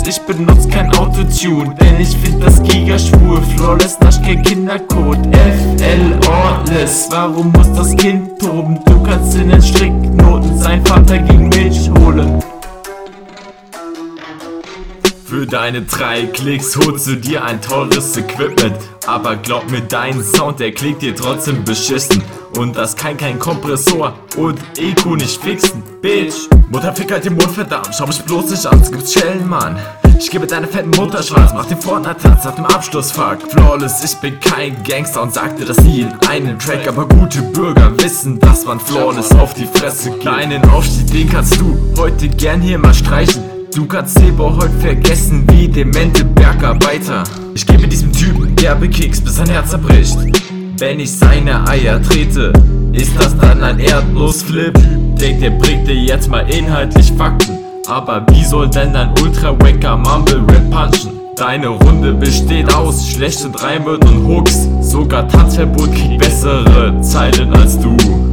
ich benutze kein Autotune, denn ich find das Giga schwul. Flawless, nasch kein Kindercode, FL Ordless. Warum muss das Kind toben? Du kannst in den Stricknoten sein Vater gegen Milch holen. Für deine 3 Klicks holst du dir ein teures Equipment, aber glaub mir, dein Sound, der klingt dir trotzdem beschissen. Und das kann kein Kompressor und EQ nicht fixen, Bitch. Mutter, fick halt den Mund, verdammt, schau mich bloß nicht an, es gibt Schellen, Mann. Ich gebe deiner fetten Mutter Schwarz, mach den Fortnite-Tanz nach dem Abschlussfuck. Flawless, ich bin kein Gangster und sagte das nie in einem Track, aber gute Bürger wissen, dass man flawless auf die Fresse geht. Deinen Aufstieg, den kannst du heute gern hier mal streichen. Du kannst Silber heute vergessen wie demente Bergarbeiter. Ich gebe diesem Typen derbe Kicks, bis sein Herz zerbricht. Wenn ich seine Eier trete, ist das dann ein Erdnussflip? Denkt, der bringt dir jetzt mal inhaltlich Fakten. Aber wie soll denn ein ultra-wanker Mumble-Rap punchen? Deine Runde besteht aus schlechten Reimwörtern und Hooks. Sogar Tanzverbot kriegt bessere Zeilen als du.